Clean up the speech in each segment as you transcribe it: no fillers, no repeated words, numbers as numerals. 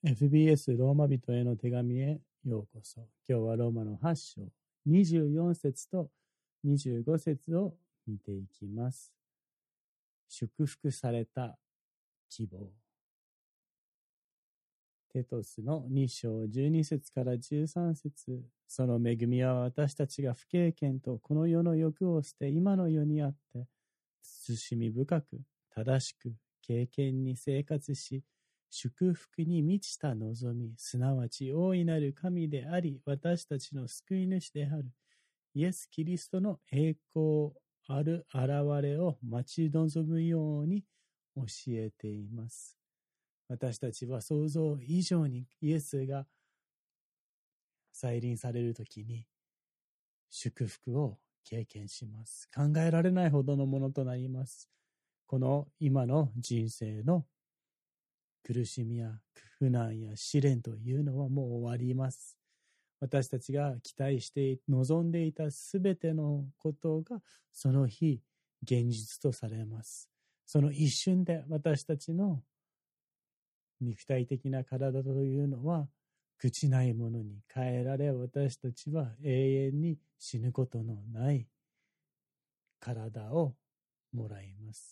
FBS ローマ人への手紙へようこそ。今日はローマの8章24節と25節を見ていきます。祝福された希望。テトスの2章12節から13節。その恵みは私たちが不経験とこの世の欲を捨て今の世にあって慎み深く正しく経験に生活し祝福に満ちた望み、すなわち大いなる神であり、私たちの救い主である、イエス・キリストの栄光ある現れを待ち望むように教えています。私たちは想像以上にイエスが再臨されるときに祝福を経験します。考えられないほどのものとなります。この今の人生の苦しみや苦難や試練というのはもう終わります。私たちが期待して望んでいたすべてのことがその日現実とされます。その一瞬で私たちの肉体的な体というのは朽ちないものに変えられ、私たちは永遠に死ぬことのない体をもらいます。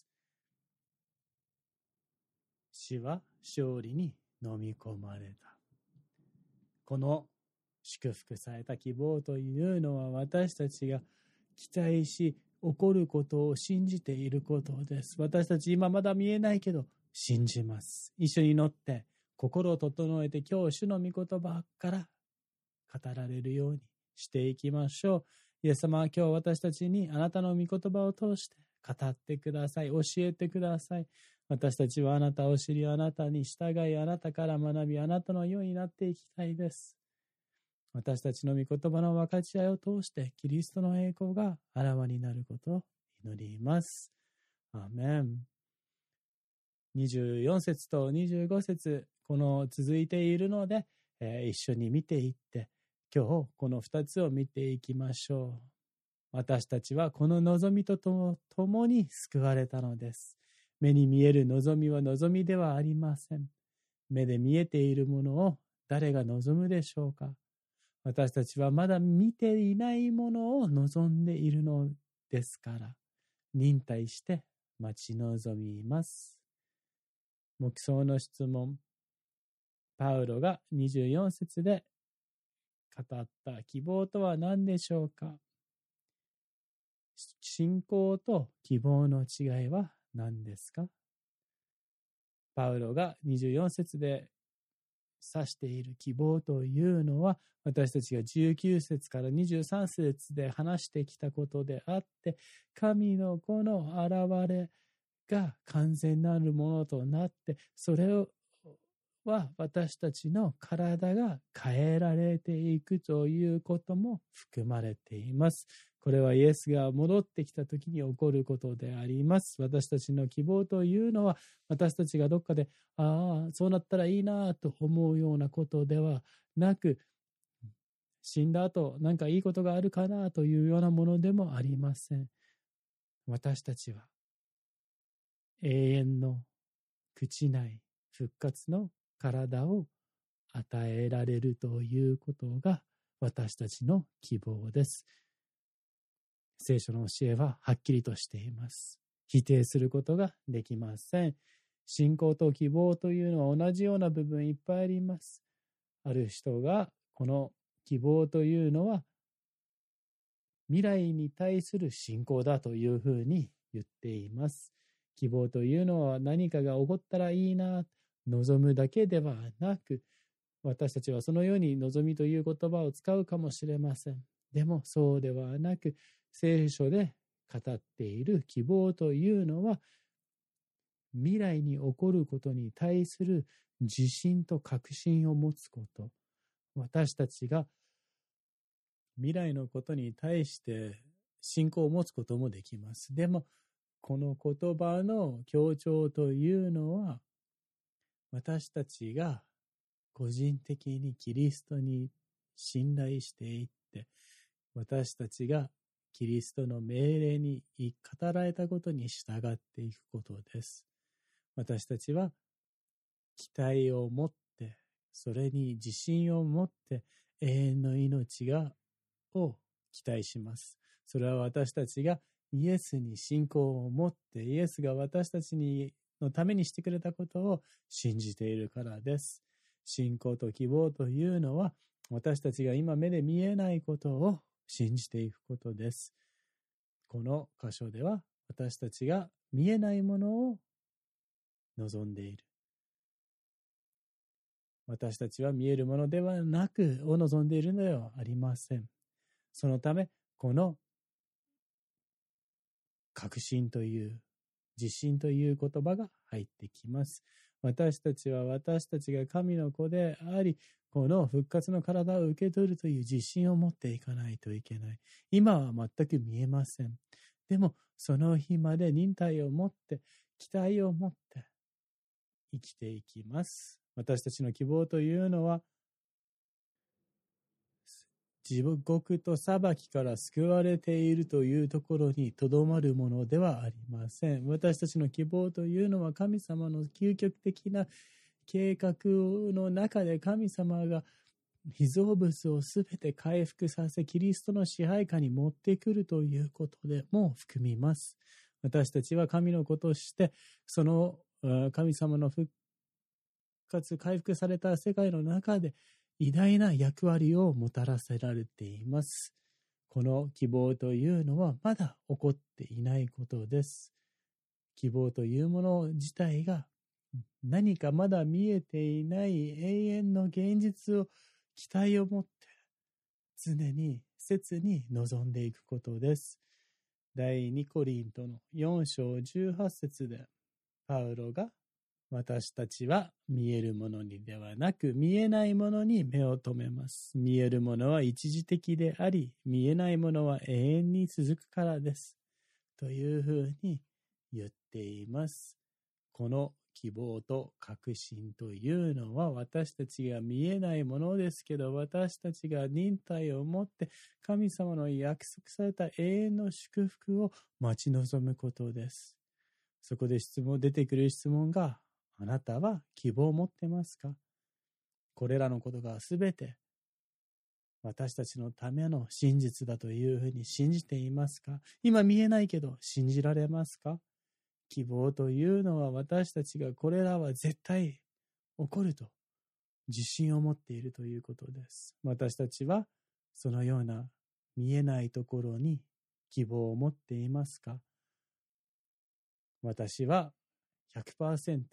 死は勝利に飲み込まれた。この祝福された希望というのは私たちが期待し起こることを信じていることです。私たち今まだ見えないけど信じます。一緒に祈って心を整えて今日主の御言葉から語られるようにしていきましょう。イエス様は今日私たちにあなたの御言葉を通して語ってください。教えてください。私たちはあなたを知り、あなたに従い、あなたから学び、あなたのようになっていきたいです。私たちの御言葉の分かち合いを通してキリストの栄光があらわになることを祈ります。アーメン。24節と25節この続いているので、一緒に見ていって今日この2つを見ていきましょう。私たちはこの望みとともに救われたのです。目に見える望みは望みではありません。目で見えているものを誰が望むでしょうか。私たちはまだ見ていないものを望んでいるのですから、忍耐して待ち望みます。黙想の質問。パウロが24節で語った希望とは何でしょうか。信仰と希望の違いは何ですか。パウロが24節で指している希望というのは私たちが19節から23節で話してきたことであって、神の子の現れが完全なるものとなって、それは私たちの体が変えられていくということも含まれています。これはイエスが戻ってきた時に起こることであります。私たちの希望というのは私たちがどっかでそうなったらいいなと思うようなことではなく、死んだ後なんかいいことがあるかなというようなものでもありません。私たちは永遠の朽ちない復活の体を与えられるということが私たちの希望です。聖書の教えははっきりとしています。否定することができません。信仰と希望というのは同じような部分いっぱいあります。ある人がこの希望というのは未来に対する信仰だというふうに言っています。希望というのは何かが起こったらいいな、望むだけではなく、私たちはそのように望みという言葉を使うかもしれません。でもそうではなく、聖書で語っている希望というのは、未来に起こることに対する自信と確信を持つこと。私たちが未来のことに対して信仰を持つこともできます。でも、この言葉の強調というのは、私たちが個人的にキリストに信頼していって、私たちがキリストの命令に語られたことに従っていくことです。私たちは期待を持ってそれに自信を持って永遠の命を期待します。それは私たちがイエスに信仰を持って、イエスが私たちのためにしてくれたことを信じているからです。信仰と希望というのは、私たちが今目で見えないことを信じていくことです。この箇所では、私たちが見えないものを望んでいる。私たちは見えるものではなくを望んでいるのではありません。そのため、この確信という自信という言葉が入ってきます。私たちが神の子であり、この復活の体を受け取るという自信を持っていかないといけない。今は全く見えません。でもその日まで忍耐を持って、期待を持って生きていきます。私たちの希望というのは、地獄と裁きから救われているというところにとどまるものではありません。私たちの希望というのは神様の究極的な計画の中で神様が被造物をすべて回復させ、キリストの支配下に持ってくるということでも含みます。私たちは神の子として、その神様の復活、回復された世界の中で偉大な役割をもたらせられています。この希望というのはまだ起こっていないことです。希望というもの自体が何かまだ見えていない永遠の現実を期待を持って常に切に望んでいくことです。第2コリントの4章18節でパウロが、私たちは見えるものにではなく見えないものに目を留めます。見えるものは一時的であり、見えないものは永遠に続くからです。というふうに言っています。この希望と確信というのは私たちが見えないものですけど、私たちが忍耐を持って神様の約束された永遠の祝福を待ち望むことです。そこで出てくる質問が、あなたは希望を持ってますか？これらのことがすべて私たちのための真実だというふうに信じていますか？今見えないけど信じられますか？希望というのは私たちがこれらは絶対起こると自信を持っているということです。私たちはそのような見えないところに希望を持っていますか？私は 100%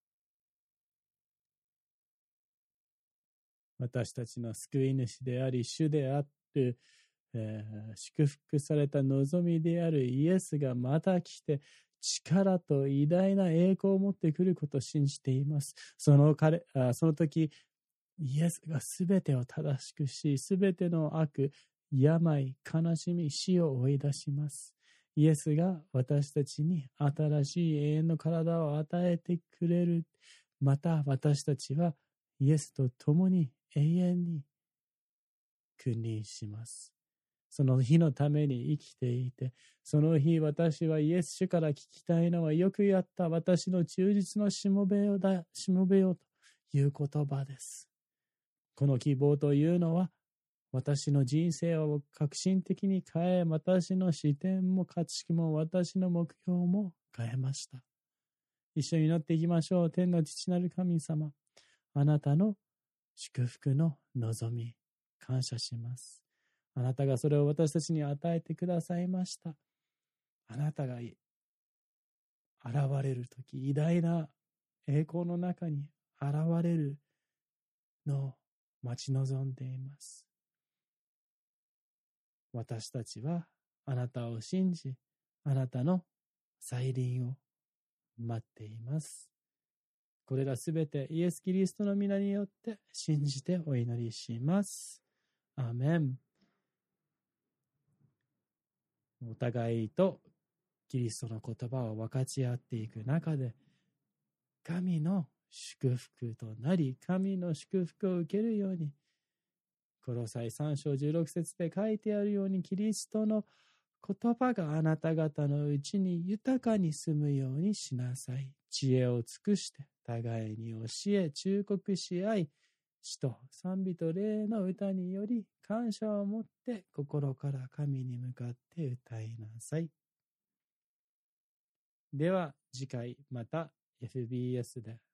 私たちの救い主であり主である、祝福された望みであるイエスがまた来て力と偉大な栄光を持ってくることを信じています。その時イエスがすべてを正しくし、すべての悪、病、悲しみ、死を追い出します。イエスが私たちに新しい永遠の体を与えてくれる。また私たちはイエスと共に永遠に君臨します。その日のために生きていて、その日私はイエス主から聞きたいのは、よくやった私の忠実のしもべよという言葉です。この希望というのは、私の人生を革新的に変え、私の視点も価値も私の目標も変えました。一緒に祈っていきましょう。天の父なる神様、あなたの祝福の望み、感謝します。あなたがそれを私たちに与えてくださいました。あなたが現れるとき、偉大な栄光の中に現れるのを待ち望んでいます。私たちはあなたを信じ、あなたの再臨を待っています。これらすべてイエス・キリストの皆によって信じてお祈りします。アーメン。お互いとキリストの言葉を分かち合っていく中で、神の祝福となり、神の祝福を受けるように、コロサイ3章16節で書いてあるように、キリストの言葉があなた方のうちに豊かに住むようにしなさい。知恵を尽くして互いに教え忠告し合い、 詩と賛美と礼の歌により感謝を持って心から神に向かって歌いなさい。では次回また FBS で